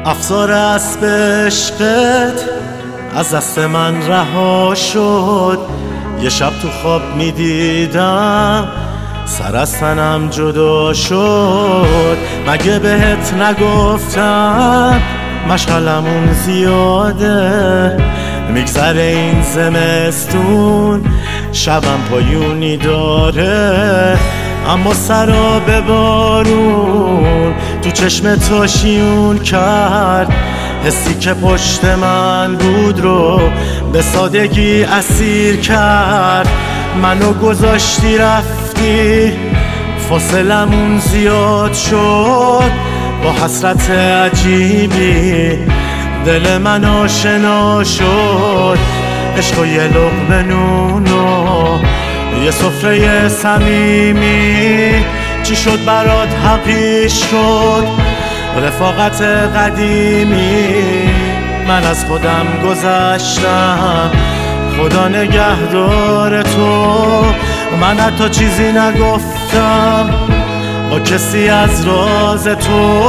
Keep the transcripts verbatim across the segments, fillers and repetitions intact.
افسار اسب عشقت از دست من رها شد. یه شب تو خواب میدیدم سر از تنم جدا شد. مگه بهت نگفتم مشغلمون زیاده، میگذره این زمستون شبم پایونی داره. اما سرا به بارون تو چشم تو شیون کرد، حسی که پشت من بود رو به سادگی اسیر کرد. منو گذاشتی رفتی، فاصلمون زیاد شد. با حسرت عجیبی دل من آشنا شد. عشق و یه لقمه نون و یه سفره صمیمی، چی شد برات حقیر شد رفاقت قدیمی. من از خودم گذشتم، خدا نگهدار تو. من حتی چیزی نگفتم با کسی از راز تو.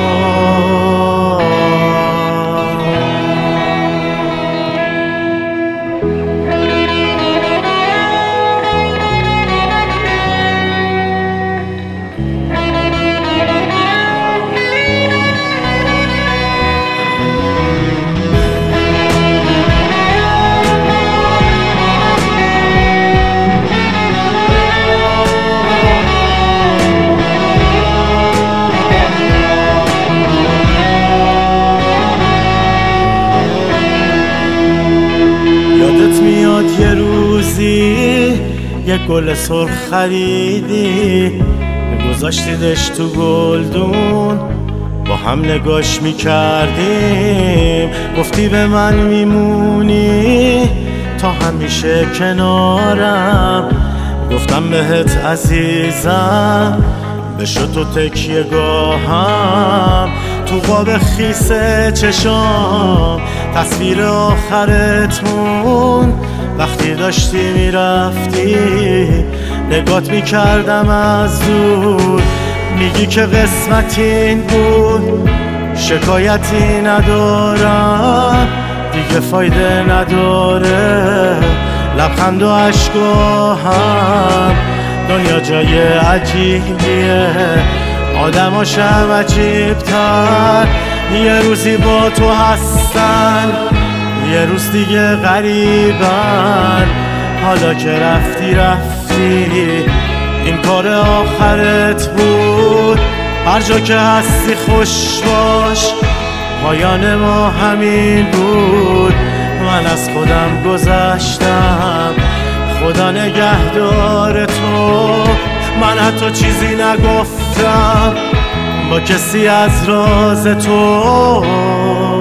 یه روزی یه گل سرخ خریدی، گذاشتیدش تو گلدون با هم نگاش میکردیم. گفتی به من میمونی تا همیشه کنارم. گفتم بهت عزیزم بشو تو تکیه گاهم. تو قاب خیس چشام تصویر آخرت مون. وقتی داشتی میرفتی نگات میکردم از دور. میگی که قسمت این بود، شکایتی ندارم دیگه، فایده نداره لبخند و عشقاهم. دنیا جای عجیبیه، آدماشم عجیبتر. یه روزی با تو هستن، یه روز دیگه غریبن. حالا که رفتی رفتی، این کار آخرت بود. هر جا که هستی خوش باش، پایان ما همین بود. من از خودم گذشتم، خدا نگهدار تو. من حتی چیزی نگفتم با کسی از راز تو.